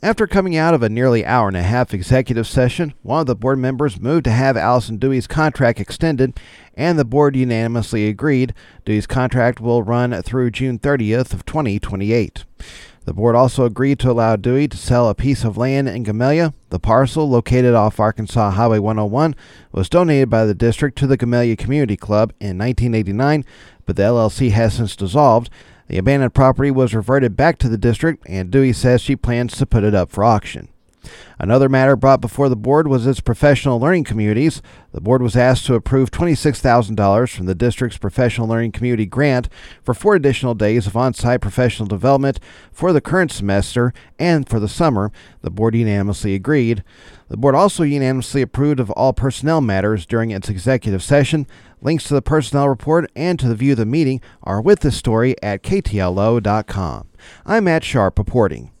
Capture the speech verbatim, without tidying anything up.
After coming out of a nearly hour and a half executive session, one of the board members moved to have Allison Dewey's contract extended, and the board unanimously agreed. Dewey's contract will run through June thirtieth of twenty twenty-eight. The board also agreed to allow Dewey to sell a piece of land in Gamelia. The parcel, located off Arkansas Highway one oh one, was donated by the district to the Gamelia Community Club in nineteen eighty-nine, but the L L C has since dissolved. The abandoned property was reverted back to the district, and Dewey says she plans to put it up for auction. Another matter brought before the board was its professional learning communities. The board was asked to approve twenty-six thousand dollars from the district's professional learning community grant for four additional days of on-site professional development for the current semester and for the summer. The board unanimously agreed. The board also unanimously approved of all personnel matters during its executive session. Links to the personnel report and to the view of the meeting are with this story at K T L O dot com. I'm Matt Sharp reporting.